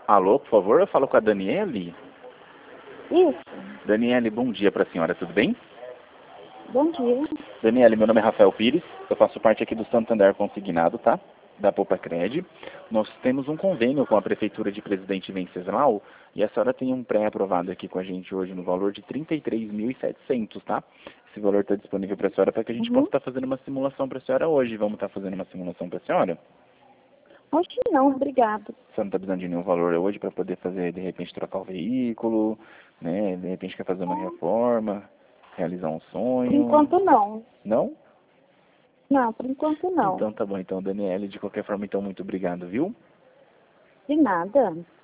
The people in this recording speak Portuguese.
Alô, por favor, eu falo com a Daniele. Isso. Daniele, bom dia para a senhora, tudo bem? Bom dia. Daniele, meu nome é Rafael Pires, eu faço parte aqui do Santander Consignado, tá? Da Poupa-Cred. Nós temos um convênio com a Prefeitura de Presidente Venceslau e a senhora tem um pré-aprovado aqui com a gente hoje no valor de R$ 33.700, tá? Esse valor está disponível para a senhora para que a gente possa estar fazendo uma simulação para a senhora hoje. Vamos estar fazendo uma simulação para a senhora? Hoje não, obrigado. Você não está precisando de nenhum valor hoje para poder fazer, de repente, trocar o veículo, né? De repente quer fazer uma reforma, realizar um Por sonho. enquanto não. Não? Não, por enquanto não. Então tá bom. Então, Daniele, de qualquer forma, então, muito obrigado, viu? De nada.